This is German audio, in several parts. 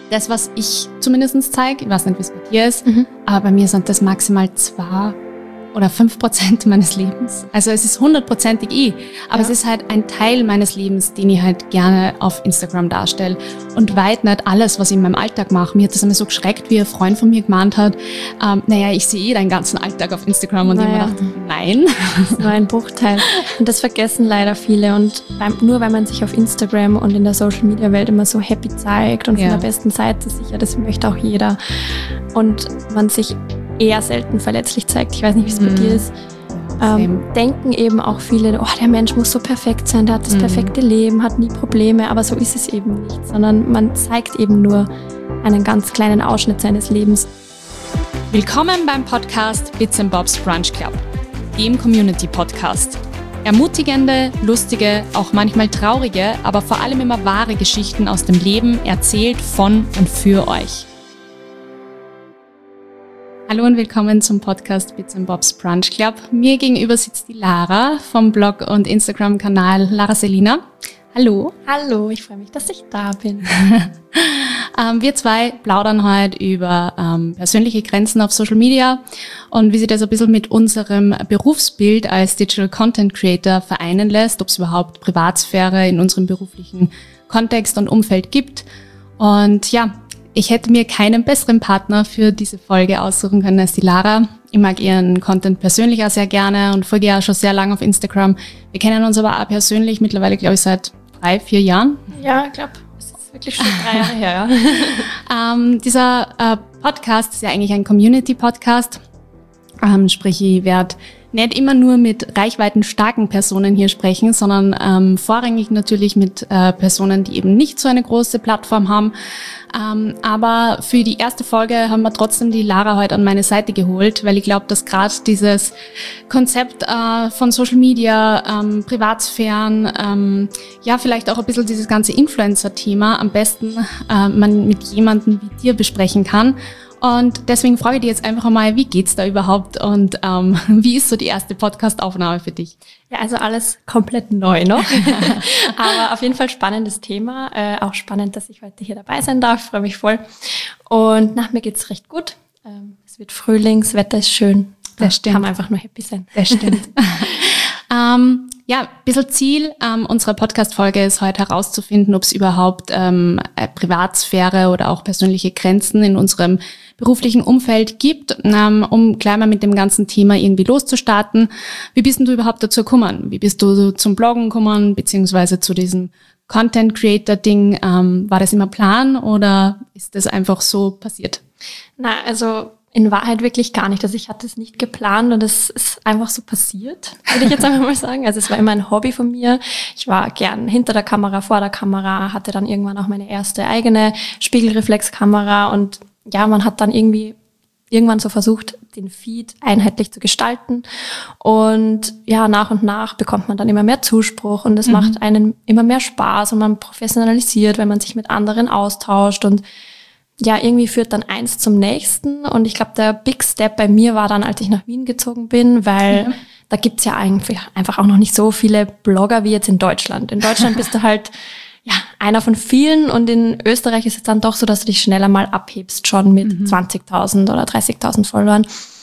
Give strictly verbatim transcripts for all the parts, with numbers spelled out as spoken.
das, was ich zumindest zeige, ich weiß nicht, wie es bei dir ist, Mhm. aber bei mir sind das maximal zwei oder fünf Prozent meines Lebens. Also es ist hundertprozentig ich, aber Ja. es ist halt ein Teil meines Lebens, den ich halt gerne auf Instagram darstelle und weit nicht alles, was ich in meinem Alltag mache. Mir hat das einmal so geschreckt, wie ein Freund von mir gemeint hat, ähm, naja, ich sehe eh deinen ganzen Alltag auf Instagram und Naja. ich mir dachte, nein. Das ist nur ein Bruchteil. Und das vergessen leider viele. Und beim, nur weil man sich auf Instagram und in der Social-Media-Welt immer so happy zeigt und von Ja. der besten Seite sicher, das möchte auch jeder. Und man sich eher selten verletzlich zeigt. Ich weiß nicht, wie es bei Mhm. dir ist. Ähm, denken eben auch viele, oh, der Mensch muss so perfekt sein, der hat das Mhm. perfekte Leben, hat nie Probleme, aber so ist es eben nicht, sondern man zeigt eben nur einen ganz kleinen Ausschnitt seines Lebens. Willkommen beim Podcast Bits and Bobs Brunch Club, dem Community-Podcast. Ermutigende, lustige, auch manchmal traurige, aber vor allem immer wahre Geschichten aus dem Leben erzählt von und für euch. Hallo und willkommen zum Podcast Bits and Bobs Brunch Club. Mir gegenüber sitzt die Lara vom Blog und Instagram-Kanal Lara Selina. Hallo. Hallo, ich freue mich, dass ich da bin. ähm, wir zwei plaudern heute über ähm, persönliche Grenzen auf Social Media und wie sich das ein bisschen mit unserem Berufsbild als Digital Content Creator vereinen lässt, ob es überhaupt Privatsphäre in unserem beruflichen Kontext und Umfeld gibt. Und ja, ich hätte mir keinen besseren Partner für diese Folge aussuchen können als die Lara. Ich mag ihren Content persönlich auch sehr gerne und folge ja schon sehr lange auf Instagram. Wir kennen uns aber auch persönlich mittlerweile, glaube ich, seit drei, vier Jahren. Ja, ich glaube, es ist wirklich schon drei Jahre her. Ja. ähm, dieser äh, Podcast ist ja eigentlich ein Community-Podcast. Ähm, sprich, ich werde nicht immer nur mit reichweitenstarken Personen hier sprechen, sondern ähm, vorrangig natürlich mit äh, Personen, die eben nicht so eine große Plattform haben. Ähm, aber für die erste Folge haben wir trotzdem die Lara heute an meine Seite geholt, weil ich glaube, dass gerade dieses Konzept äh, von Social Media, ähm, Privatsphären, ähm, ja vielleicht auch ein bisschen dieses ganze Influencer-Thema am besten äh, man mit jemandem wie dir besprechen kann. Und deswegen frage ich dich jetzt einfach einmal, wie geht's da überhaupt und ähm, wie ist so die erste Podcast-Aufnahme für dich? Ja, also alles komplett neu noch, aber auf jeden Fall spannendes Thema. Äh, auch spannend, dass ich heute hier dabei sein darf. Freue mich voll. Und nach mir geht's recht gut. Ähm, es wird Frühling, das Wetter ist schön. Das stimmt. Kann man einfach nur happy sein. Das stimmt. ähm, ja, ein bisschen Ziel ähm, unserer Podcast-Folge ist heute herauszufinden, ob es überhaupt ähm, Privatsphäre oder auch persönliche Grenzen in unserem beruflichen Umfeld gibt, ähm, um gleich mal mit dem ganzen Thema irgendwie loszustarten. Wie bist denn du überhaupt dazu gekommen? Wie bist du zum Bloggen gekommen, beziehungsweise zu diesem Content-Creator-Ding? Ähm, war das immer Plan oder ist das einfach so passiert? Na, also in Wahrheit wirklich gar nicht. Also ich hatte es nicht geplant und es ist einfach so passiert, würde ich jetzt einfach mal sagen. Also es war immer ein Hobby von mir. Ich war gern hinter der Kamera, vor der Kamera, hatte dann irgendwann auch meine erste eigene Spiegelreflexkamera und ja, man hat dann irgendwie irgendwann so versucht, den Feed einheitlich zu gestalten und ja, nach und nach bekommt man dann immer mehr Zuspruch und es mhm. macht einen immer mehr Spaß und man professionalisiert, wenn man sich mit anderen austauscht und ja, irgendwie führt dann eins zum nächsten und ich glaube, der Big Step bei mir war dann, als ich nach Wien gezogen bin, weil mhm. da gibt's ja eigentlich einfach auch noch nicht so viele Blogger wie jetzt in Deutschland. In Deutschland bist du halt ja einer von vielen und in Österreich ist es dann doch so, dass du dich schneller mal abhebst, schon mit mhm. zwanzigtausend oder dreißigtausend Followern.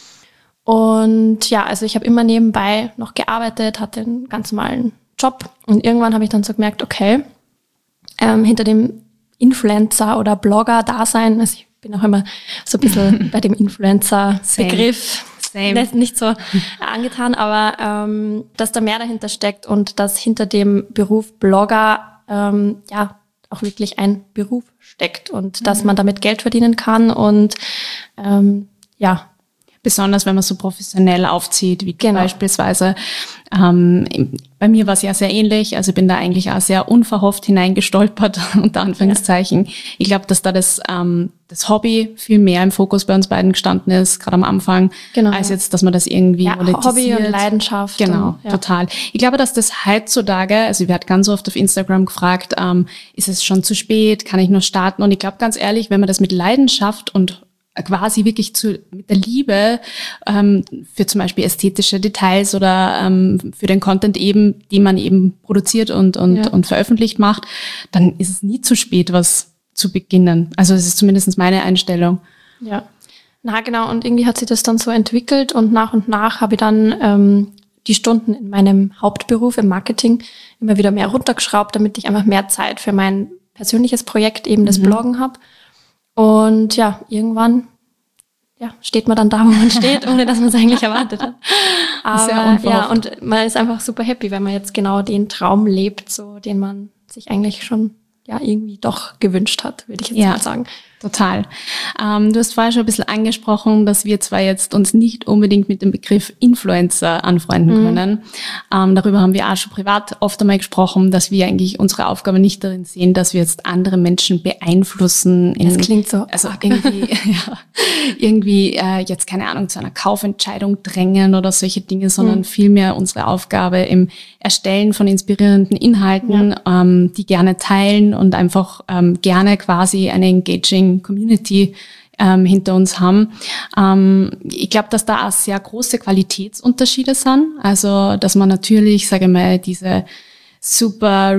Und ja, also ich habe immer nebenbei noch gearbeitet, hatte einen ganz normalen Job und irgendwann habe ich dann so gemerkt, okay, ähm, hinter dem Influencer oder Blogger-Dasein, also ich bin auch immer so ein bisschen bei dem Influencer-Begriff nicht, nicht so angetan, aber ähm, dass da mehr dahinter steckt und dass hinter dem Beruf Blogger ähm, ja auch wirklich ein Beruf steckt und mhm. dass man damit Geld verdienen kann und ähm, ja, besonders wenn man so professionell aufzieht, wie genau. beispielsweise. Ähm, bei mir war es ja sehr ähnlich, also ich bin da eigentlich auch sehr unverhofft hineingestolpert, unter Anführungszeichen. Ja. Ich glaube, dass da das, ähm, das Hobby viel mehr im Fokus bei uns beiden gestanden ist, gerade am Anfang, genau. als jetzt, dass man das irgendwie ja, monetisiert. Hobby und Leidenschaft. Genau, und, ja. total. Ich glaube, dass das heutzutage, also ich werde ganz oft auf Instagram gefragt, ähm, ist es schon zu spät, kann ich noch starten? Und ich glaube ganz ehrlich, wenn man das mit Leidenschaft und quasi wirklich zu, mit der Liebe ähm, für zum Beispiel ästhetische Details oder ähm, für den Content eben, den man eben produziert und und, ja. und veröffentlicht macht, dann ist es nie zu spät, was zu beginnen. Also das ist zumindest meine Einstellung. Ja, na genau. Und irgendwie hat sich das dann so entwickelt und nach und nach habe ich dann ähm, die Stunden in meinem Hauptberuf im Marketing immer wieder mehr runtergeschraubt, damit ich einfach mehr Zeit für mein persönliches Projekt, eben das mhm. Bloggen habe. Und ja, irgendwann ja, steht man dann da, wo man steht, ohne dass man es eigentlich erwartet hat. Aber ja, und man ist einfach super happy, wenn man jetzt genau den Traum lebt, so den man sich eigentlich schon ja irgendwie doch gewünscht hat, würde ich jetzt ja, mal sagen. Total. Ähm, du hast vorher schon ein bisschen angesprochen, dass wir zwar jetzt uns nicht unbedingt mit dem Begriff Influencer anfreunden mhm. können. Ähm, darüber haben wir auch schon privat oft einmal gesprochen, dass wir eigentlich unsere Aufgabe nicht darin sehen, dass wir jetzt andere Menschen beeinflussen. In, das klingt so. Also irgendwie, ja, irgendwie äh, jetzt keine Ahnung zu einer Kaufentscheidung drängen oder solche Dinge, sondern mhm. vielmehr unsere Aufgabe im Erstellen von inspirierenden Inhalten, ja. ähm, die gerne teilen und einfach ähm, gerne quasi eine engaging Community ähm, hinter uns haben. Ähm, ich glaube, dass da auch sehr große Qualitätsunterschiede sind. Also, dass man natürlich, sage ich mal, diese super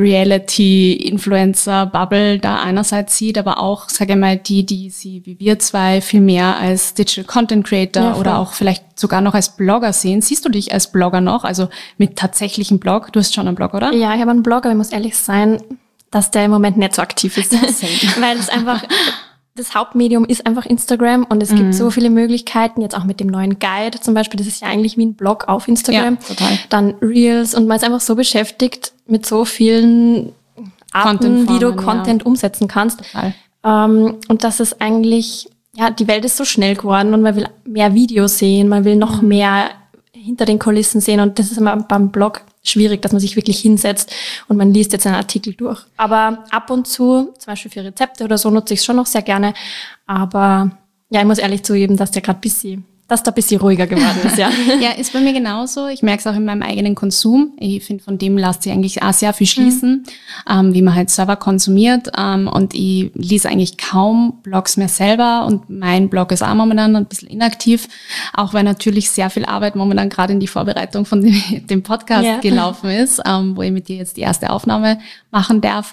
Reality-Influencer-Bubble da einerseits sieht, aber auch, sage ich mal, die, die sie wie wir zwei viel mehr als Digital Content Creator ja, oder auch vielleicht sogar noch als Blogger sehen. Siehst du dich als Blogger noch, also mit tatsächlichem Blog? Du hast schon einen Blog, oder? Ja, ich habe einen Blog, aber ich muss ehrlich sein, dass der im Moment nicht so aktiv ist. Weil es einfach, das Hauptmedium ist einfach Instagram und es mhm. gibt so viele Möglichkeiten, jetzt auch mit dem neuen Guide zum Beispiel, das ist ja eigentlich wie ein Blog auf Instagram. Ja, total. Dann Reels und man ist einfach so beschäftigt mit so vielen Arten, wie du Content ja. umsetzen kannst. Ähm, und das ist eigentlich, ja, die Welt ist so schnell geworden und man will mehr Videos sehen, man will noch mhm. mehr hinter den Kulissen sehen und das ist immer beim Blog schwierig, dass man sich wirklich hinsetzt und man liest jetzt einen Artikel durch. Aber ab und zu, zum Beispiel für Rezepte oder so, nutze ich es schon noch sehr gerne. Aber ja, ich muss ehrlich zugeben, dass der gerade ein bisschen, dass da ein bisschen ruhiger geworden ist, ja. Ja, ist bei mir genauso. Ich merke es auch in meinem eigenen Konsum. Ich finde, von dem lässt sich eigentlich auch sehr viel schließen, mhm. ähm, wie man halt Server konsumiert. Ähm, und ich lese eigentlich kaum Blogs mehr selber. Und mein Blog ist auch momentan ein bisschen inaktiv. Auch weil natürlich sehr viel Arbeit momentan gerade in die Vorbereitung von dem, dem Podcast ja. gelaufen ist, ähm, wo ich mit dir jetzt die erste Aufnahme machen darf.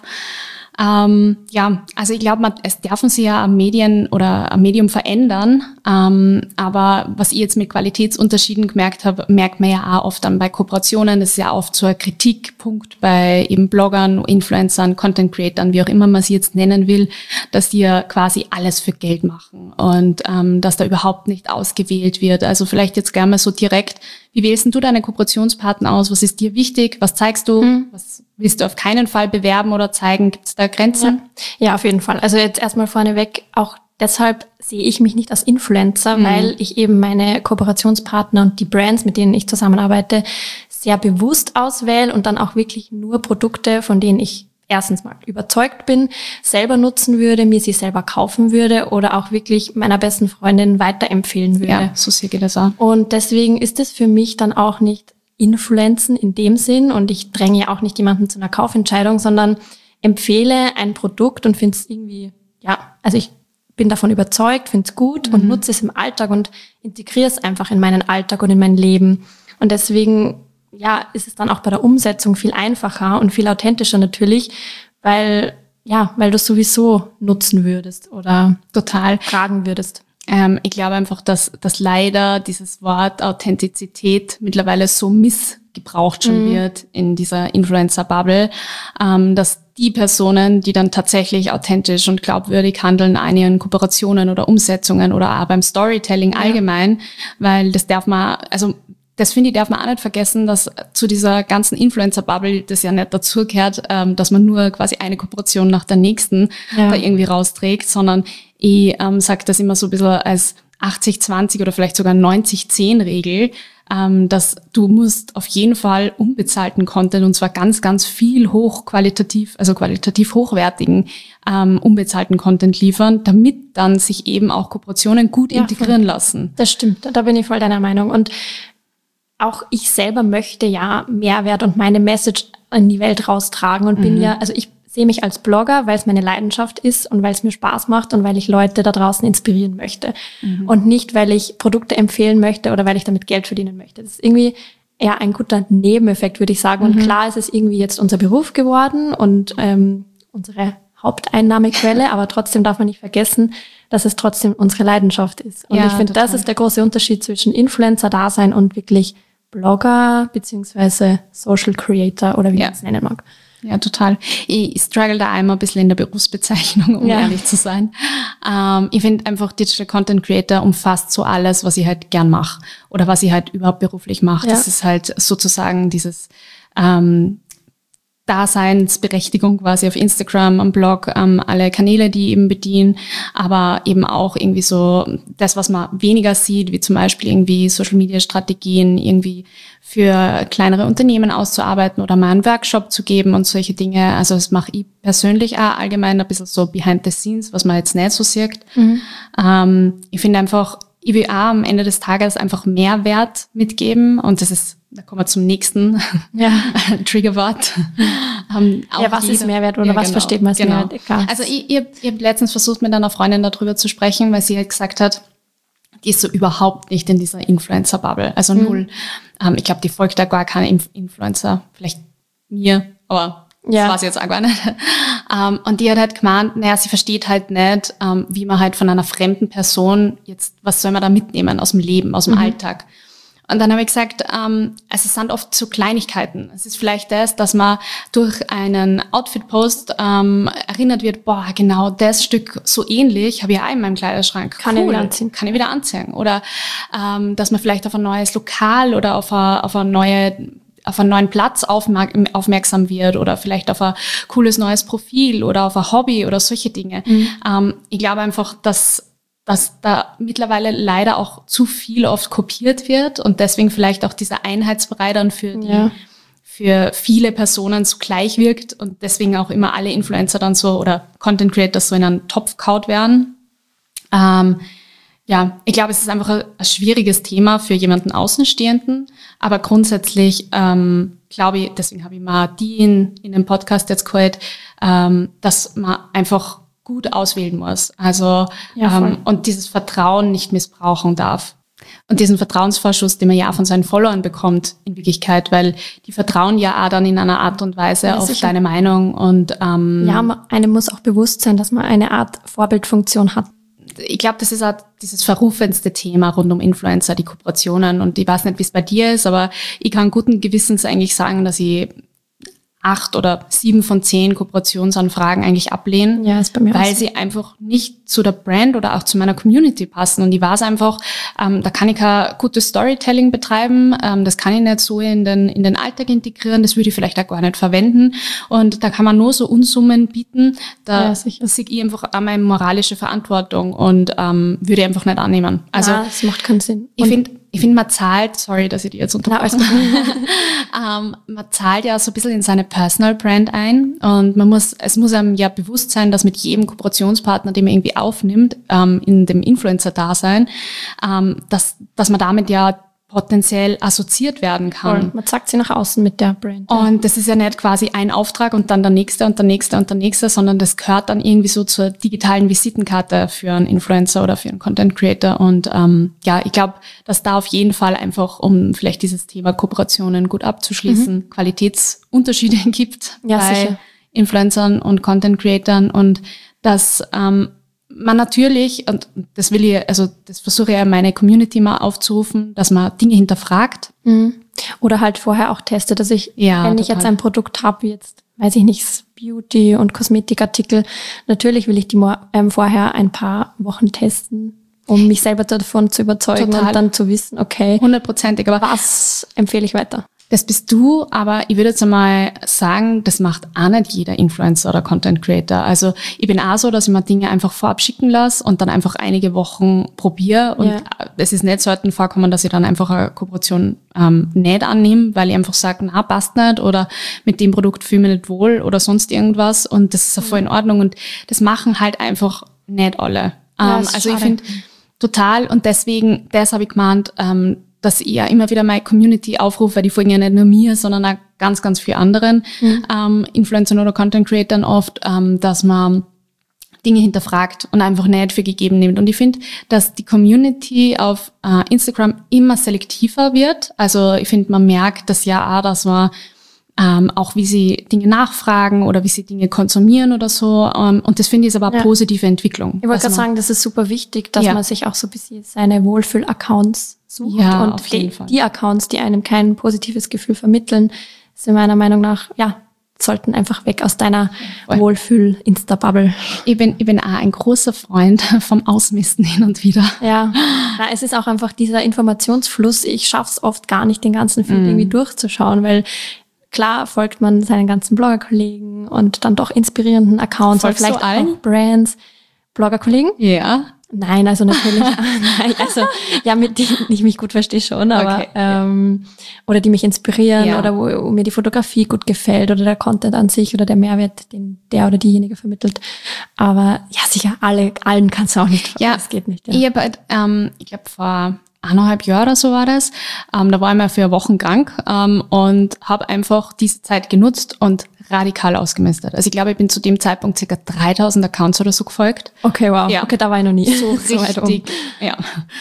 Ähm, ja, also ich glaube, es dürfen sich ja am Medien oder am Medium verändern, ähm, aber was ich jetzt mit Qualitätsunterschieden gemerkt habe, merkt man ja auch oft dann bei Kooperationen, das ist ja oft so ein Kritikpunkt bei eben Bloggern, Influencern, Content Creatern, wie auch immer man sie jetzt nennen will, dass die ja quasi alles für Geld machen und ähm, dass da überhaupt nicht ausgewählt wird. Also vielleicht jetzt gerne mal so direkt, wie wählst du deine Kooperationspartner aus? Was ist dir wichtig? Was zeigst du? Hm. Was willst du auf keinen Fall bewerben oder zeigen? Gibt es da Grenzen? Ja. ja, auf jeden Fall. Also jetzt erstmal vorneweg, auch deshalb sehe ich mich nicht als Influencer, mhm. weil ich eben meine Kooperationspartner und die Brands, mit denen ich zusammenarbeite, sehr bewusst auswähle und dann auch wirklich nur Produkte, von denen ich erstens mal überzeugt bin, selber nutzen würde, mir sie selber kaufen würde oder auch wirklich meiner besten Freundin weiterempfehlen würde. Ja, so sehe ich das auch. Und deswegen ist es für mich dann auch nicht Influenzen in dem Sinn und ich dränge ja auch nicht jemanden zu einer Kaufentscheidung, sondern empfehle ein Produkt und finde es irgendwie, ja, also ich bin davon überzeugt, finde es gut mhm. und nutze es im Alltag und integriere es einfach in meinen Alltag und in mein Leben. Und deswegen ja, ist es dann auch bei der Umsetzung viel einfacher und viel authentischer natürlich, weil, ja, weil du es sowieso nutzen würdest oder total tragen würdest. Ähm, ich glaube einfach, dass, dass leider dieses Wort Authentizität mittlerweile so missgebraucht schon mhm. wird in dieser Influencer-Bubble, ähm, dass die Personen, die dann tatsächlich authentisch und glaubwürdig handeln, an ihren Kooperationen oder Umsetzungen oder auch beim Storytelling ja. allgemein, weil das darf man, also das finde ich, darf man auch nicht vergessen, dass zu dieser ganzen Influencer-Bubble das ja nicht dazugehört, ähm, dass man nur quasi eine Kooperation nach der nächsten ja. da irgendwie rausträgt, sondern ich ähm, sage das immer so ein bisschen als achtzig zwanzig oder vielleicht sogar neunzig zehn Regel, ähm, dass du musst auf jeden Fall unbezahlten Content und zwar ganz, ganz viel hochqualitativ, also qualitativ hochwertigen ähm, unbezahlten Content liefern, damit dann sich eben auch Kooperationen gut ja, integrieren voll. lassen. Das stimmt, da bin ich voll deiner Meinung und auch ich selber möchte ja Mehrwert und meine Message in die Welt raustragen und mhm. bin ja, also ich sehe mich als Blogger, weil es meine Leidenschaft ist und weil es mir Spaß macht und weil ich Leute da draußen inspirieren möchte. Mhm. Und nicht, weil ich Produkte empfehlen möchte oder weil ich damit Geld verdienen möchte. Das ist irgendwie eher ein guter Nebeneffekt, würde ich sagen. Und mhm. klar ist es irgendwie jetzt unser Beruf geworden und ähm, unsere Haupteinnahmequelle, aber trotzdem darf man nicht vergessen, dass es trotzdem unsere Leidenschaft ist. Und ja, ich finde, das ist der große Unterschied zwischen Influencer-Dasein und wirklich Blogger beziehungsweise Social Creator oder wie ja. man es nennen mag. Ja, total. Ich struggle da einmal ein bisschen in der Berufsbezeichnung, um ja. ehrlich zu sein. Ähm, ich finde einfach, Digital Content Creator umfasst so alles, was ich halt gern mache oder was ich halt überhaupt beruflich mache. Ja. Das ist halt sozusagen dieses ähm, Daseinsberechtigung quasi auf Instagram, am Blog, ähm, alle Kanäle, die eben bedienen, aber eben auch irgendwie so das, was man weniger sieht, wie zum Beispiel irgendwie Social-Media-Strategien irgendwie für kleinere Unternehmen auszuarbeiten oder mal einen Workshop zu geben und solche Dinge. Also das mache ich persönlich auch allgemein ein bisschen so behind the scenes, was man jetzt nicht so sieht. Mhm. Ähm, ich finde einfach, ich will auch am Ende des Tages einfach Mehrwert mitgeben und das ist, da kommen wir zum nächsten ja. Triggerwort. Ähm, ja, was jeder, ist Mehrwert oder ja, was genau, versteht man als genau. Mehrwert? Egal. Also ich, ich, ich habe letztens versucht, mit einer Freundin darüber zu sprechen, weil sie halt gesagt hat, die ist so überhaupt nicht in dieser Influencer-Bubble, also mhm. null. Ähm, ich glaube, die folgt da gar keine Inf- Influencer, vielleicht mir, aber ja. das war sie jetzt auch gar nicht. Um, und die hat halt gemeint, naja, sie versteht halt nicht, um, wie man halt von einer fremden Person jetzt, was soll man da mitnehmen aus dem Leben, aus dem mhm. Alltag. Und dann habe ich gesagt, um, also es sind oft so Kleinigkeiten. Es ist vielleicht das, dass man durch einen Outfit-Post um, erinnert wird, boah, genau das Stück so ähnlich habe ich auch in meinem Kleiderschrank. Kann cool, ich wieder anziehen. Kann ich wieder anziehen. Oder um, dass man vielleicht auf ein neues Lokal oder auf eine, auf eine neue auf einen neuen Platz aufmerksam wird oder vielleicht auf ein cooles neues Profil oder auf ein Hobby oder solche Dinge. Mhm. Ähm, ich glaube einfach, dass, dass da mittlerweile leider auch zu viel oft kopiert wird und deswegen vielleicht auch dieser Einheitsbrei dann für die, ja. für viele Personen so gleich wirkt und deswegen auch immer alle Influencer dann so oder Content Creators so in einen Topf kaut werden. Ähm, Ja, ich glaube, es ist einfach ein, ein schwieriges Thema für jemanden Außenstehenden, aber grundsätzlich ähm, glaube ich, deswegen habe ich mal die in, in den Podcast jetzt gehört, ähm, dass man einfach gut auswählen muss. Also ja, ähm, und dieses Vertrauen nicht missbrauchen darf. Und diesen Vertrauensvorschuss, den man ja auch von seinen Followern bekommt, in Wirklichkeit, weil die vertrauen ja auch dann in einer Art und Weise ja, auf sicher. Deine Meinung und ähm, ja, einem muss auch bewusst sein, dass man eine Art Vorbildfunktion hat. Ich glaube, das ist auch dieses verrufenste Thema rund um Influencer, die Kooperationen. Und ich weiß nicht, wie es bei dir ist, aber ich kann guten Gewissens eigentlich sagen, dass ich acht oder sieben von zehn Kooperationsanfragen eigentlich ablehnen, ja, ist bei mir weil auch. sie einfach nicht zu der Brand oder auch zu meiner Community passen. Und ich weiß einfach, ähm, da kann ich kein gutes Storytelling betreiben, ähm, das kann ich nicht so in den in den Alltag integrieren, das würde ich vielleicht auch gar nicht verwenden. Und da kann man nur so Unsummen bieten, da ja, sehe ich einfach auch meine moralische Verantwortung und ähm, würde ich einfach nicht annehmen. Also ja, das macht keinen Sinn. Ich finde, ich finde, man zahlt, sorry, dass ich die jetzt unterbreche, ähm, man zahlt ja so ein bisschen in seine Personal Brand ein und man muss, es muss einem ja bewusst sein, dass mit jedem Kooperationspartner, den man irgendwie aufnimmt, ähm, in dem Influencer-Dasein, ähm, dass, dass man damit ja potenziell assoziiert werden kann. Voll. Man zeigt sie nach außen mit der Brand. Ja. Und das ist ja nicht quasi ein Auftrag und dann der nächste und der nächste und der nächste, sondern das gehört dann irgendwie so zur digitalen Visitenkarte für einen Influencer oder für einen Content Creator. Und ähm, ja, ich glaube, dass da auf jeden Fall einfach, um vielleicht dieses Thema Kooperationen gut abzuschließen, mhm. Qualitätsunterschiede gibt ja, bei sicher. Influencern und Content Creatern und dass ähm, man natürlich, und das will ich, also das versuche ich ja meine Community mal aufzurufen, dass man Dinge hinterfragt. Mhm. Oder halt vorher auch testet, dass ich, ja, wenn ich total. jetzt ein Produkt habe, jetzt, weiß ich nicht, Beauty- und Kosmetikartikel, natürlich will ich die ähm, vorher ein paar Wochen testen, um mich selber davon zu überzeugen total. Und dann zu wissen, okay, hundertprozentig, aber was empfehle ich weiter? Das bist du, aber ich würde jetzt einmal sagen, das macht auch nicht jeder Influencer oder Content Creator. Also ich bin auch so, dass ich mir Dinge einfach vorab schicken lasse und dann einfach einige Wochen probiere. Und ja. es ist nicht selten vorkommen, dass ich dann einfach eine Kooperation ähm, nicht annehme, weil ich einfach sage, na, passt nicht oder mit dem Produkt fühle ich mich nicht wohl oder sonst irgendwas. Und das ist auch voll in Ordnung. Und das machen halt einfach nicht alle. Ja, ähm, also ich finde total, und deswegen, das habe ich gemeint, ähm, dass ich ja immer wieder meine Community aufrufe, weil die folgen ja nicht nur mir, sondern auch ganz, ganz vielen anderen mhm. ähm, Influencern oder Content Creatern oft, ähm, dass man Dinge hinterfragt und einfach nicht für gegeben nimmt. Und ich finde, dass die Community auf äh, Instagram immer selektiver wird. Also ich finde, man merkt das ja auch, dass man ähm, auch wie sie Dinge nachfragen oder wie sie Dinge konsumieren oder so. Ähm, und das finde ich ist aber eine Ja. positive Entwicklung. Ich wollte Also gerade sagen, das ist super wichtig, dass Ja. man sich auch so ein bisschen seine Wohlfühl-Accounts sucht. Ja, und auf jeden die, Fall. die Accounts, die einem kein positives Gefühl vermitteln, sind meiner Meinung nach, ja, sollten einfach weg aus deiner Voll. Wohlfühl-Insta-Bubble. Ich bin, ich bin auch ein großer Freund vom Ausmisten hin und wieder. Ja, na, es ist auch einfach dieser Informationsfluss. Ich schaff's oft gar nicht, den ganzen Feed Mm. irgendwie durchzuschauen, weil klar folgt man seinen ganzen Bloggerkollegen und dann doch inspirierenden Accounts, Folgst oder vielleicht du allen? auch Brands. Bloggerkollegen? Ja. Nein, also natürlich, nein, also ja, mit denen ich mich gut verstehe schon, aber Okay, ja. ähm, oder die mich inspirieren Ja. oder wo, wo mir die Fotografie gut gefällt oder der Content an sich oder der Mehrwert, den der oder diejenige vermittelt. Aber ja, sicher, alle, allen kannst du auch nicht. Ja, das geht nicht. Ja. Ich habe, halt, ähm, ich glaube vor eineinhalb Jahren oder so war das. Ähm, da war ich mal für Wochen krank ähm, und habe einfach diese Zeit genutzt und radikal ausgemistet. Also ich glaube, ich bin zu dem Zeitpunkt circa dreitausend Accounts oder so gefolgt. Okay, wow. Ja. Okay, da war ich noch nie. So weit um. richtig, ja.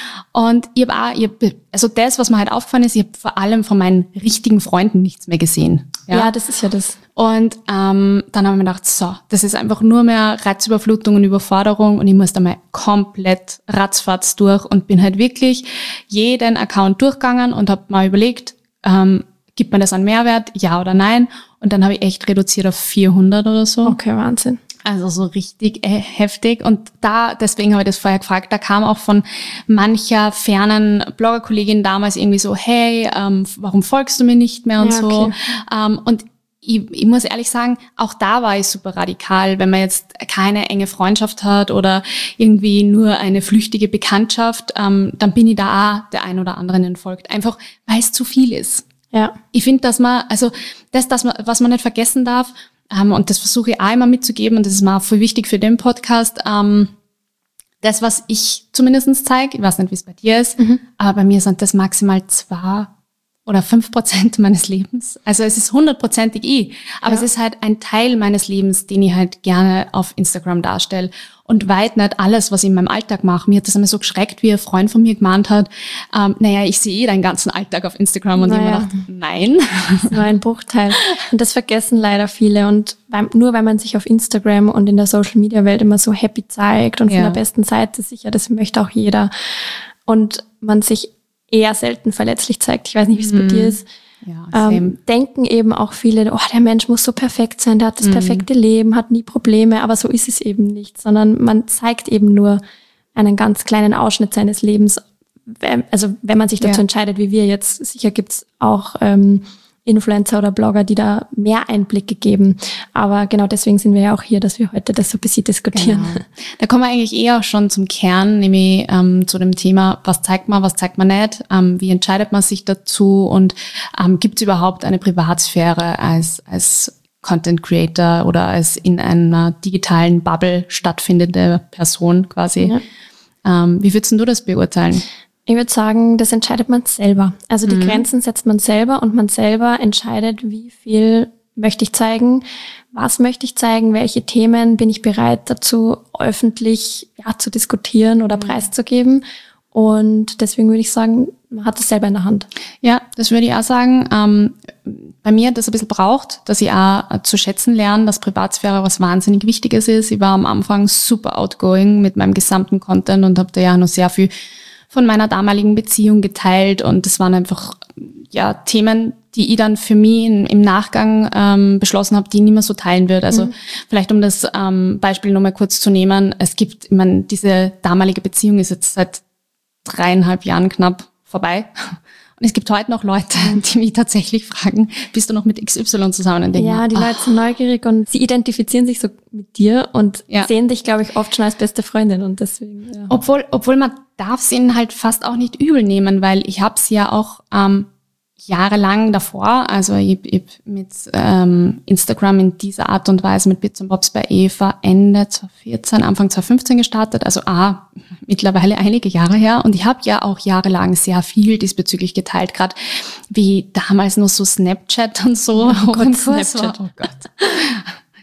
Und ich habe auch, ich hab, also das, was mir halt aufgefallen ist, ich habe vor allem von meinen richtigen Freunden nichts mehr gesehen. Ja, Ja, das ist ja das. und ähm, dann haben wir gedacht, so, das ist einfach nur mehr Reizüberflutung und Überforderung und ich muss da mal komplett ratzfatz durch und bin halt wirklich jeden Account durchgegangen und habe mal überlegt, ähm, gibt mir das einen Mehrwert, ja oder nein? Und dann habe ich echt reduziert auf vierhundert oder so. Okay, Wahnsinn. Also so richtig äh, heftig. Und da, deswegen habe ich das vorher gefragt, da kam auch von mancher fernen Bloggerkollegin damals irgendwie so, hey, ähm, warum folgst du mir nicht mehr und Ja, so. okay. Ähm, und ich, ich muss ehrlich sagen, auch da war ich super radikal, wenn man jetzt keine enge Freundschaft hat oder irgendwie nur eine flüchtige Bekanntschaft, ähm, dann bin ich da auch der ein oder anderen entfolgt. Einfach, weil es zu viel ist. Ja. Ich finde, dass man, also das, dass man, was man nicht vergessen darf, ähm, und das versuche ich auch immer mitzugeben, und das ist mir auch voll wichtig für den Podcast, ähm, das, was ich zumindest zeige, ich weiß nicht, wie es bei dir ist, Mhm. aber bei mir sind das maximal zwei oder fünf Prozent meines Lebens. Also es ist hundertprozentig ich, aber Ja. es ist halt ein Teil meines Lebens, den ich halt gerne auf Instagram darstelle und weit nicht alles, was ich in meinem Alltag mache. Mir hat das einmal so geschreckt, wie ein Freund von mir gemahnt hat, ähm, naja, ich sehe eh deinen ganzen Alltag auf Instagram und Naja. ich habe mir gedacht, nein. Das ist nur ein Bruchteil. Und das vergessen leider viele. Und beim, nur weil man sich auf Instagram und in der Social-Media-Welt immer so happy zeigt und von Ja. der besten Seite, sicher, das möchte auch jeder. Und man sich eher selten verletzlich zeigt. Ich weiß nicht, wie es bei dir ist. Ja, same. Ähm, denken eben auch viele, oh, der Mensch muss so perfekt sein, der hat das Mhm. perfekte Leben, hat nie Probleme, aber so ist es eben nicht, sondern man zeigt eben nur einen ganz kleinen Ausschnitt seines Lebens. Wenn- Also wenn man sich dazu Ja. entscheidet, wie wir jetzt, sicher gibt's auch ähm, Influencer oder Blogger, die da mehr Einblicke geben. Aber genau deswegen sind wir ja auch hier, dass wir heute das so ein bisschen diskutieren. Genau. Da kommen wir eigentlich eher schon zum Kern, nämlich ähm, zu dem Thema, was zeigt man, was zeigt man nicht, ähm, wie entscheidet man sich dazu und ähm, gibt es überhaupt eine Privatsphäre als, als Content Creator oder als in einer digitalen Bubble stattfindende Person quasi. Ja. Ähm, wie würdest du das beurteilen? Ich würde sagen, das entscheidet man selber. Also die Mhm. Grenzen setzt man selber und man selber entscheidet, wie viel möchte ich zeigen, was möchte ich zeigen, welche Themen bin ich bereit dazu, öffentlich ja, zu diskutieren oder preiszugeben. Und deswegen würde ich sagen, man hat es selber in der Hand. Ja, das würde ich auch sagen. Ähm, bei mir hat das ein bisschen braucht, dass ich auch äh, zu schätzen lerne, dass Privatsphäre was wahnsinnig Wichtiges ist. Ich war am Anfang super outgoing mit meinem gesamten Content und habe da ja noch sehr viel von meiner damaligen Beziehung geteilt. Und das waren einfach ja Themen, die ich dann für mich in, im Nachgang ähm, beschlossen habe, die ich nicht mehr so teilen würde. Also Mhm. vielleicht um das ähm, Beispiel nochmal kurz zu nehmen. Es gibt, ich meine, diese damalige Beziehung ist jetzt seit dreieinhalb Jahren knapp vorbei. Und es gibt heute noch Leute, die mich tatsächlich fragen, bist du noch mit X Y zusammen? Und denke Ja, mir, die ah, Leute sind neugierig und sie identifizieren sich so mit dir und Ja. sehen dich, glaube ich, oft schon als beste Freundin und deswegen, ja. Obwohl, obwohl man darf es ihnen halt fast auch nicht übel nehmen, weil ich habe es ja auch ähm, jahrelang davor, also ich, ich mit ähm, Instagram in dieser Art und Weise mit Bits und Bobs bei Eva Ende zwanzig vierzehn, Anfang zwanzig fünfzehn gestartet, also ah, mittlerweile einige Jahre her. Und ich habe ja auch jahrelang sehr viel diesbezüglich geteilt, gerade wie damals nur so Snapchat und so. Oh Gott, hoch im Kurs Snapchat. war. Oh Gott.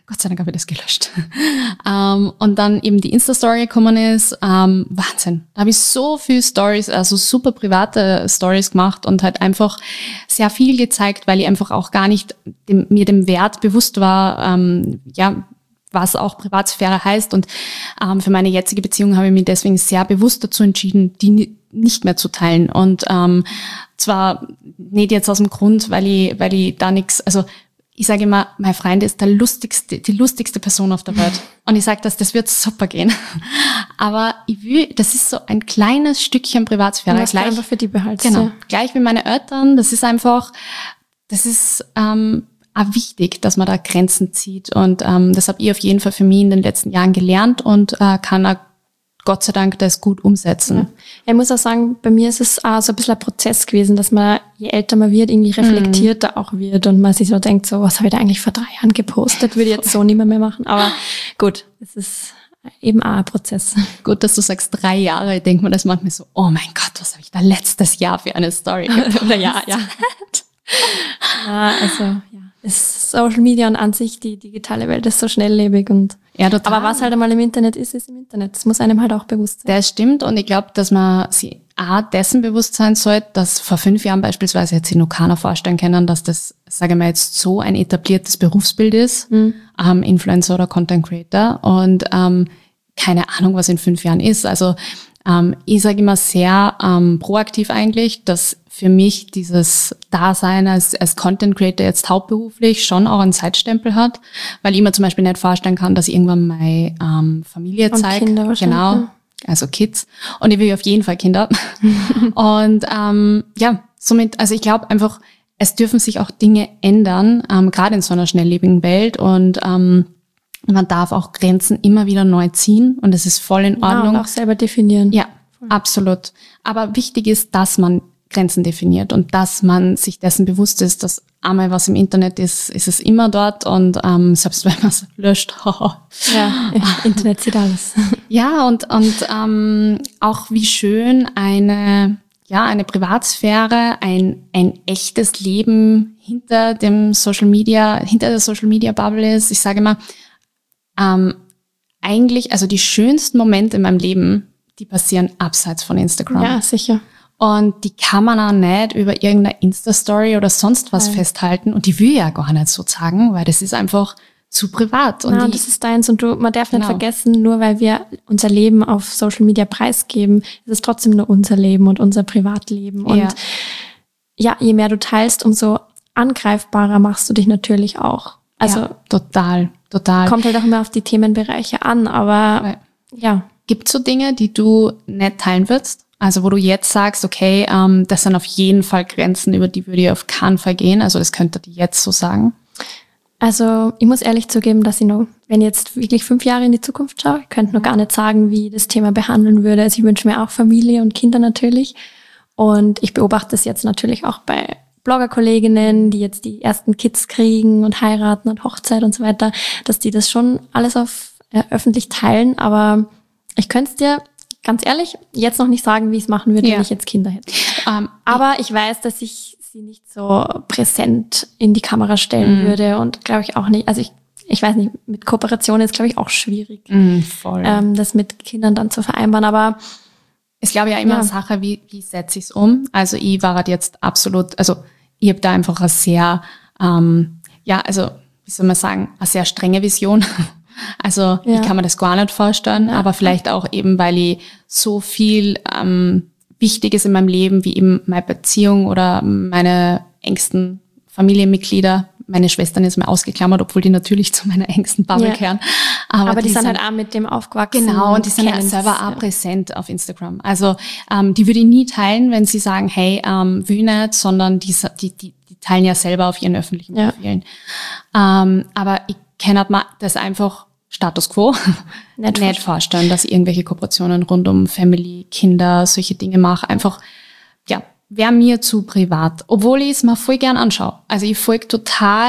Gott sei Dank habe ich das gelöscht. ähm, und dann eben die Insta-Story gekommen ist, ähm, Wahnsinn. Da habe ich so viel Stories, also super private Stories gemacht und halt einfach sehr viel gezeigt, weil ich einfach auch gar nicht dem, mir dem Wert bewusst war, ähm, ja, was auch Privatsphäre heißt. Und ähm, für meine jetzige Beziehung habe ich mich deswegen sehr bewusst dazu entschieden, die nicht mehr zu teilen. Und ähm, zwar nicht jetzt aus dem Grund, weil ich, weil ich da nichts, also ich sage immer, mein Freund ist der lustigste, die lustigste Person auf der Welt. Und ich sage das, das wird super gehen. Aber ich will, das ist so ein kleines Stückchen Privatsphäre. Was du einfach für die behaltst. Genau, Ja. gleich wie meine Eltern. Das ist einfach, das ist ähm, auch wichtig, dass man da Grenzen zieht. Und ähm, das habe ich auf jeden Fall für mich in den letzten Jahren gelernt und äh, kann auch Gott sei Dank das gut umsetzen. Ja. Ich muss auch sagen, bei mir ist es auch so ein bisschen ein Prozess gewesen, dass man, je älter man wird, irgendwie reflektierter mm. auch wird und man sich so denkt, so, was habe ich da eigentlich vor drei Jahren gepostet, würde ich jetzt so nicht mehr, mehr machen. Aber gut, es ist eben auch ein Prozess. Gut, dass du sagst drei Jahre. Ich denke mir das manchmal so, oh mein Gott, was habe ich da letztes Jahr für eine Story gepostet? Oder ja, ja. ja, also, ja. Ist Social Media und an sich, die digitale Welt ist so schnelllebig und ja, total. Aber was halt einmal im Internet ist, ist im Internet. Das muss einem halt auch bewusst sein. Das stimmt und ich glaube, dass man sich auch dessen bewusst sein sollte, dass vor fünf Jahren beispielsweise jetzt sich noch keiner vorstellen können, dass das, sage ich mal jetzt, so ein etabliertes Berufsbild ist, mhm. ähm, Influencer oder Content Creator und ähm, keine Ahnung, was in fünf Jahren ist. Also ähm, ich sage immer sehr ähm, proaktiv eigentlich, dass für mich dieses Dasein als, als Content Creator jetzt hauptberuflich schon auch einen Zeitstempel hat, weil ich mir zum Beispiel nicht vorstellen kann, dass ich irgendwann meine ähm, Familie zeige. Kinder genau, ja. Also Kids. Und ich will auf jeden Fall Kinder. und ähm, ja, somit, also ich glaube einfach, es dürfen sich auch Dinge ändern, ähm, gerade in so einer schnelllebigen Welt und ähm, man darf auch Grenzen immer wieder neu ziehen und es ist voll in Ordnung. Ja, und auch selber definieren. Ja, absolut. Aber wichtig ist, dass man Grenzen definiert und dass man sich dessen bewusst ist, dass einmal was im Internet ist, ist es immer dort und ähm, selbst wenn man es löscht. ja, Internet sieht alles. Ja, und und ähm, auch wie schön eine ja eine Privatsphäre, ein ein echtes Leben hinter dem Social Media, hinter der Social Media Bubble ist. Ich sage immer, ähm, eigentlich, also die schönsten Momente in meinem Leben, die passieren abseits von Instagram. Ja, sicher. Und die kann man auch nicht über irgendeine Insta-Story oder sonst was Nein. festhalten. Und die will ich ja gar nicht so sagen, weil das ist einfach zu privat. Und ja, die, das ist deins. Und du, man darf nicht genau. vergessen, nur weil wir unser Leben auf Social Media preisgeben, ist es trotzdem nur unser Leben und unser Privatleben. Und ja, ja je mehr du teilst, umso angreifbarer machst du dich natürlich auch. Also ja, total, total. Kommt halt auch immer auf die Themenbereiche an, aber weil, ja. Gibt es so Dinge, die du nicht teilen würdest? Also wo du jetzt sagst, okay, ähm, das sind auf jeden Fall Grenzen, über die würde ich auf keinen Fall gehen. Also das könnte die jetzt so sagen. Also ich muss ehrlich zugeben, dass ich noch, wenn ich jetzt wirklich fünf Jahre in die Zukunft schaue, ich könnte noch gar nicht sagen, wie ich das Thema behandeln würde. Also ich wünsche mir auch Familie und Kinder natürlich. Und ich beobachte es jetzt natürlich auch bei Blogger-Kolleginnen, die jetzt die ersten Kids kriegen und heiraten und Hochzeit und so weiter, dass die das schon alles auf äh, öffentlich teilen. Aber ich könnte es dir ganz ehrlich jetzt noch nicht sagen, wie ich es machen würde, ja. wenn ich jetzt Kinder hätte. Ähm, Aber ich weiß, dass ich sie nicht so präsent in die Kamera stellen mm. würde und glaube ich auch nicht, also ich ich weiß nicht, mit Kooperation ist glaube ich auch schwierig, mm, voll. Ähm, das mit Kindern dann zu vereinbaren, aber ich glaube ja immer ja. eine Sache, wie, wie setze ich es um? Also ich war halt jetzt absolut, also ich habe da einfach eine sehr, ähm, ja, also wie soll man sagen, eine sehr strenge Vision. Also ja. ich kann mir das gar nicht vorstellen, ja. aber vielleicht auch eben, weil ich so viel ähm, Wichtiges in meinem Leben, wie eben meine Beziehung oder meine engsten Familienmitglieder, meine Schwestern ist mir ausgeklammert, obwohl die natürlich zu meiner engsten Bubble ja. kehren. Aber, aber die, die sind halt auch mit dem aufgewachsen. Genau, und die sind ja selber auch ja. präsent auf Instagram. Also ähm, die würde ich nie teilen, wenn sie sagen, hey, ähm, will nicht, sondern die, die, die, die teilen ja selber auf ihren öffentlichen ja. Profilen. Ähm, aber ich kann halt das einfach Status quo nicht, nicht vorstellen, dass ich irgendwelche Kooperationen rund um Family, Kinder, solche Dinge mache. Einfach, ja, wäre mir zu privat. Obwohl ich es mir voll gern anschaue. Also ich folge total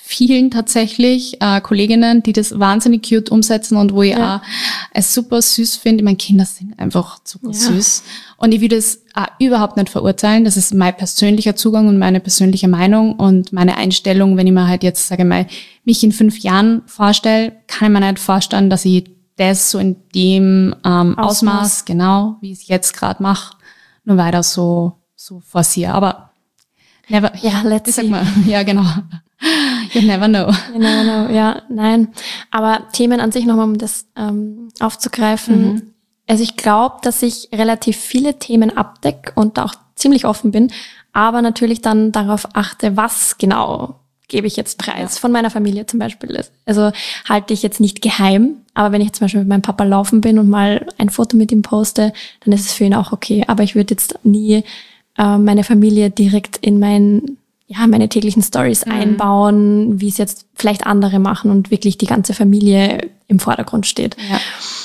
vielen tatsächlich äh, Kolleginnen, die das wahnsinnig cute umsetzen und wo ich ja. auch es super süß finde. Meine Kinder sind einfach super ja. süß. Und ich will das auch überhaupt nicht verurteilen. Das ist mein persönlicher Zugang und meine persönliche Meinung und meine Einstellung. Wenn ich mir halt jetzt, sage ich mal, mich in fünf Jahren vorstelle, kann ich mir nicht vorstellen, dass ich das so in dem ähm, Ausmaß, Ausmaß, genau, wie ich es jetzt gerade mache, nur weiter so so forciere. Aber never, ja, let's sag mal, ja, genau. You never know. You never know, ja, nein. Aber Themen an sich nochmal, um das ähm, aufzugreifen. Mhm. Also ich glaube, dass ich relativ viele Themen abdecke und da auch ziemlich offen bin, aber natürlich dann darauf achte, was genau gebe ich jetzt preis. Ja. Von meiner Familie zum Beispiel. Also halte ich jetzt nicht geheim, aber wenn ich zum Beispiel mit meinem Papa laufen bin und mal ein Foto mit ihm poste, dann ist es für ihn auch okay. Aber ich würde jetzt nie äh, meine Familie direkt in mein ja, meine täglichen Stories mhm. einbauen, wie es jetzt vielleicht andere machen und wirklich die ganze Familie im Vordergrund steht. Ja.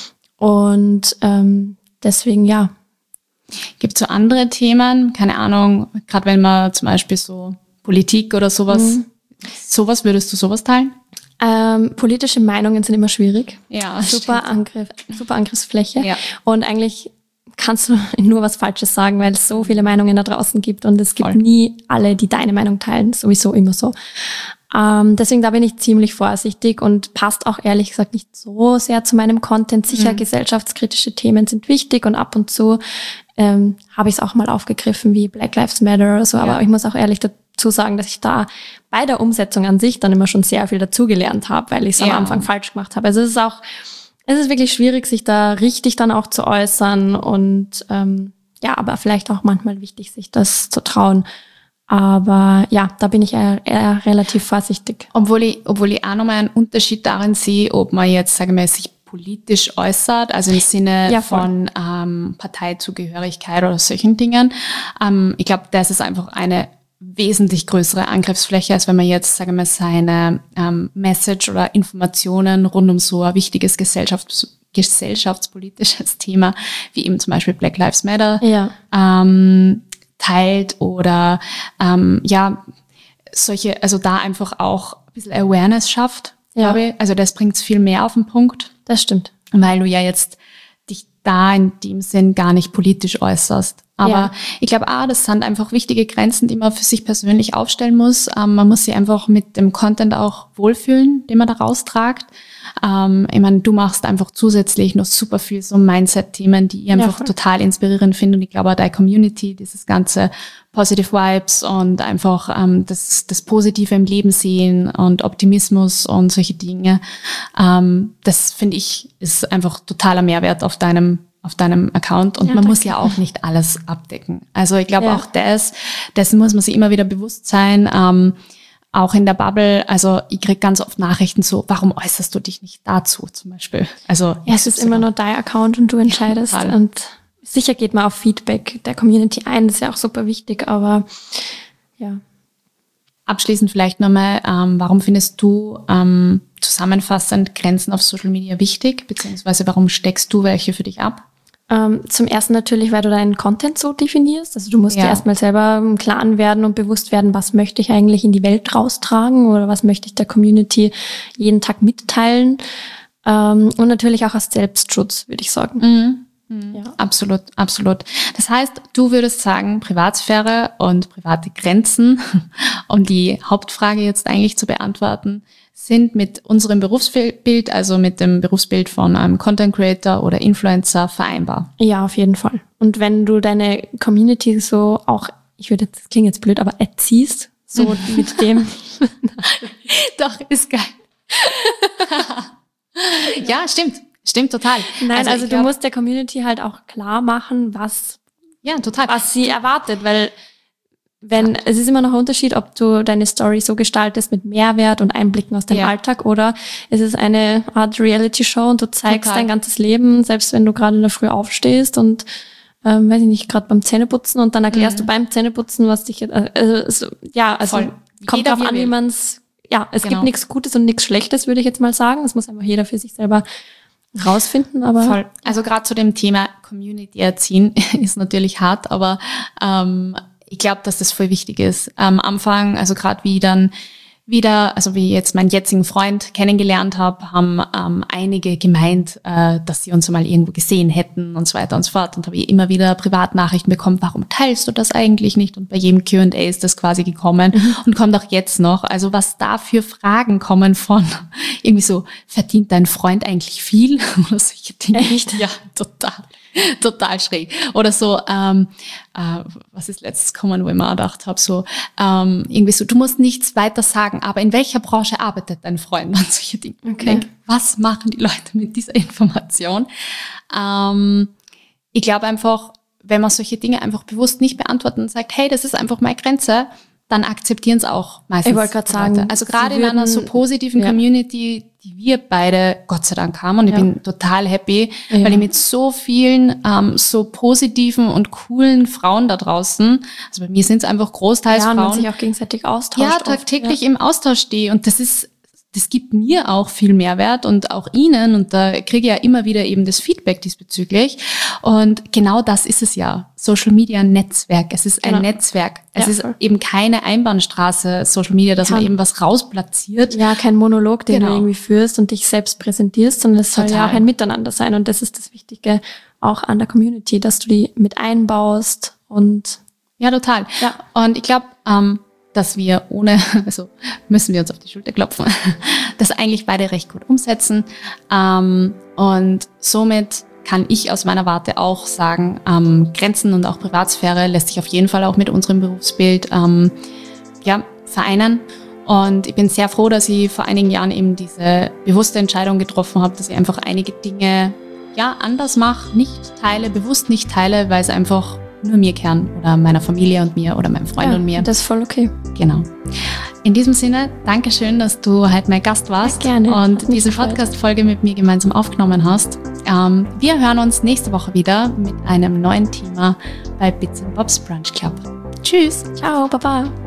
Und ähm, deswegen, ja. Gibt es so andere Themen, keine Ahnung, gerade wenn man zum Beispiel so Politik oder sowas, mhm. sowas, würdest du sowas teilen? Ähm, politische Meinungen sind immer schwierig. Ja, super stimmt. Angriff, super Angriffsfläche. Ja. Und eigentlich kannst du nur was Falsches sagen, weil es so viele Meinungen da draußen gibt und es gibt Voll. nie alle, die deine Meinung teilen, sowieso immer so. Ähm, deswegen da bin ich ziemlich vorsichtig und passt auch ehrlich gesagt nicht so sehr zu meinem Content. Sicher, mhm. gesellschaftskritische Themen sind wichtig und ab und zu ähm, habe ich es auch mal aufgegriffen, wie Black Lives Matter oder so, aber ja. ich muss auch ehrlich dazu sagen, dass ich da bei der Umsetzung an sich dann immer schon sehr viel dazugelernt habe, weil ich es ja. am Anfang falsch gemacht habe. Also es ist auch Es ist wirklich schwierig, sich da richtig dann auch zu äußern und ähm, ja, aber vielleicht auch manchmal wichtig, sich das zu trauen. Aber ja, da bin ich eher, eher relativ vorsichtig. Obwohl ich, obwohl ich auch nochmal einen Unterschied darin sehe, ob man jetzt, sagen wir, sich politisch äußert, also im Sinne ja, von ähm, Parteizugehörigkeit oder solchen Dingen. Ähm, ich glaube, das ist einfach eine wesentlich größere Angriffsfläche, als wenn man jetzt, sagen wir, seine ähm, Message oder Informationen rund um so ein wichtiges Gesellschafts- gesellschaftspolitisches Thema, wie eben zum Beispiel Black Lives Matter, ja. ähm, teilt oder ähm, ja, solche, also da einfach auch ein bisschen Awareness schafft, ja. glaube ich. Also das bringt es viel mehr auf den Punkt. Das stimmt. Weil du ja jetzt dich da in dem Sinn gar nicht politisch äußerst. Aber ja. ich glaube, ah, das sind einfach wichtige Grenzen, die man für sich persönlich aufstellen muss. Ähm, man muss sich einfach mit dem Content auch wohlfühlen, den man da raustragt. Ähm, ich meine, du machst einfach zusätzlich noch super viel so Mindset-Themen, die ich einfach ja, total inspirierend finde. Und ich glaube auch deine Community, dieses ganze Positive Vibes und einfach ähm, das, das Positive im Leben sehen und Optimismus und solche Dinge. Ähm, das finde ich ist einfach totaler Mehrwert auf deinem auf deinem Account und ja, man danke. muss ja auch nicht alles abdecken. Also ich glaube ja. auch das, dessen muss man sich immer wieder bewusst sein, ähm, auch in der Bubble. Also ich kriege ganz oft Nachrichten so, warum äußerst du dich nicht dazu zum Beispiel? Also ja, es ist immer nur dein Account und du entscheidest ja, und sicher geht man auf Feedback der Community ein, das ist ja auch super wichtig, aber ja. Abschließend vielleicht nochmal, ähm, warum findest du ähm, zusammenfassend Grenzen auf Social Media wichtig, beziehungsweise warum steckst du welche für dich ab? Ähm, zum ersten natürlich, weil du deinen Content so definierst. Also du musst ja. dir erstmal selber im Klaren werden und bewusst werden, was möchte ich eigentlich in die Welt raustragen oder was möchte ich der Community jeden Tag mitteilen. Ähm, und natürlich auch als Selbstschutz, würde ich sagen. Mhm. Mhm. Ja. Absolut, absolut. Das heißt, du würdest sagen, Privatsphäre und private Grenzen, um die Hauptfrage jetzt eigentlich zu beantworten, sind mit unserem Berufsbild, also mit dem Berufsbild von einem Content Creator oder Influencer vereinbar. Ja, auf jeden Fall. Und wenn du deine Community so auch, ich würde, das klingt jetzt blöd, aber erziehst, so mit dem. Doch, ist geil. Ja, stimmt. Stimmt total. Nein, also, also du glaub, musst der Community halt auch klar machen, was, ja, total. was sie erwartet, weil wenn, es ist immer noch ein Unterschied, ob du deine Story so gestaltest mit Mehrwert und Einblicken aus deinem ja. Alltag oder es ist eine Art Reality-Show und du zeigst total. dein ganzes Leben, selbst wenn du gerade in der Früh aufstehst und, ähm, weiß ich nicht, gerade beim Zähneputzen und dann erklärst mhm. du beim Zähneputzen, was dich, äh, also, ja, also Voll. kommt jeder drauf an, wie man's, ja, es genau. gibt nichts Gutes und nichts Schlechtes, würde ich jetzt mal sagen. Das muss einfach jeder für sich selber rausfinden, aber Voll. Also gerade zu dem Thema Community erziehen ist natürlich hart, aber ähm, ich glaube, dass das voll wichtig ist. Am Anfang, also gerade wie ich dann wieder, also wie ich jetzt meinen jetzigen Freund kennengelernt habe, haben ähm, einige gemeint, äh, dass sie uns mal irgendwo gesehen hätten und so weiter und so fort. Und habe ich immer wieder Privatnachrichten bekommen, warum teilst du das eigentlich nicht? Und bei jedem Q and A ist das quasi gekommen mhm. und kommt auch jetzt noch. Also was da für Fragen kommen von irgendwie so, verdient dein Freund eigentlich viel? Oder solche Dinge. Echt? Ja, total. Total schräg. Oder so, ähm, äh, was ist letztes gekommen, wo ich mir gedacht habe, so ähm, irgendwie so, du musst nichts weiter sagen, aber in welcher Branche arbeitet dein Freund? Und solche Dinge. Okay. Ich denke, was machen die Leute mit dieser Information? Ähm, ich glaube einfach, wenn man solche Dinge einfach bewusst nicht beantwortet und sagt, hey, das ist einfach meine Grenze, dann akzeptieren es auch meistens. Ich wollte gerade sagen, also gerade in würden, einer so positiven ja. Community, die wir beide Gott sei Dank haben, und ich ja. bin total happy, ja. weil ich mit so vielen ähm, so positiven und coolen Frauen da draußen, also bei mir sind es einfach großteils ja, und Frauen, man sich auch gegenseitig austauscht. ja, oft, tagtäglich ja. im Austausch stehe, und das ist das gibt mir auch viel Mehrwert und auch Ihnen, und da kriege ich ja immer wieder eben das Feedback diesbezüglich. Und genau das ist es ja. Social Media Netzwerk. Es ist ein genau. Netzwerk. Es ja, ist voll. eben keine Einbahnstraße, Social Media, dass ja. man eben was rausplatziert. Ja, kein Monolog, den genau. du irgendwie führst und dich selbst präsentierst, sondern es soll ja auch ein Miteinander sein. Und das ist das Wichtige auch an der Community, dass du die mit einbaust und ja, total. Ja. Und ich glaube, ähm, dass wir ohne, also müssen wir uns auf die Schulter klopfen, das eigentlich beide recht gut umsetzen. Ähm, und somit kann ich aus meiner Warte auch sagen, ähm, Grenzen und auch Privatsphäre lässt sich auf jeden Fall auch mit unserem Berufsbild ähm, ja, vereinen. Und ich bin sehr froh, dass ich vor einigen Jahren eben diese bewusste Entscheidung getroffen habe, dass ich einfach einige Dinge ja anders mache, nicht teile, bewusst nicht teile, weil es einfach nur mir gehören oder meiner Familie und mir oder meinem Freund ja, und mir. Das ist voll okay. Genau. In diesem Sinne, danke schön, dass du heute mein Gast warst ja, gerne. und diese Podcast-Folge mit mir gemeinsam aufgenommen hast. Ähm, wir hören uns nächste Woche wieder mit einem neuen Thema bei Bits and Bobs Brunch Club. Tschüss. Ciao, Baba.